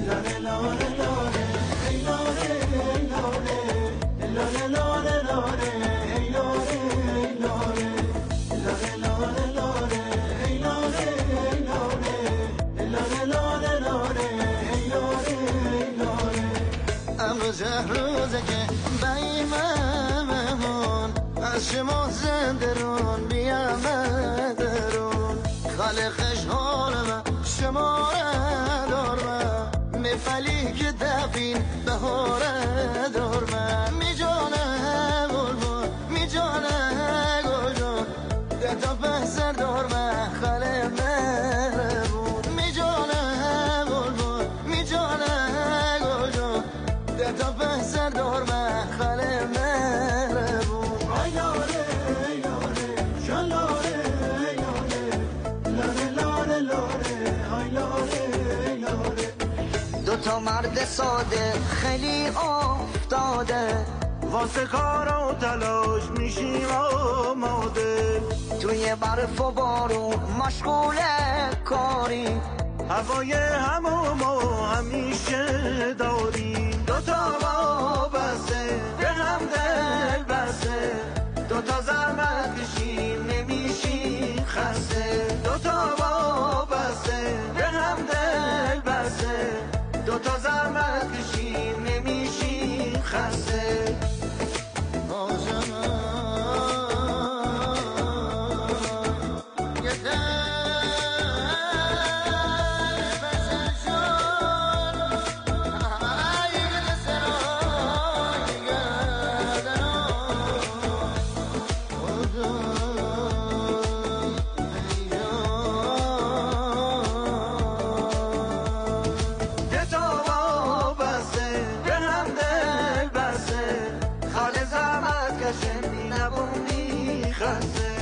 لاره لاره لاره ای لاره ای لاره لاره لاره لاره ای لاره ای لاره لاره لاره لاره ای لاره ای لاره لاره لاره لاره ای لاره ای لاره امروز روزه که بیممون از شما زنده رون بیام درون خالقش حالم شما دارم میفلی که دفین بهاره دارم میجانه گلبون میجانه گلجون تا بحثر دارم خاله مهربون میجانه گلبون میجانه گلجون تا بحثر دارم خاله مهربون ای لاره ای لاره جان لاره ای لاره لاره لاره ای لاره ای لاره دو تا مرد ساده خیلی افتاده واسه کار و تلاش میشیم آماده توی برف و بارون مشغول کاری هوای همو همیشه داریم دو تا وابسته به هم دل بسته دو تا زحمت کشیم نمیشیم خسته دو تا وابسته به هم دل بسته دو تا زحمت کشیم نمیشیم خسته خاله زحمت کشم بی نبونی خسته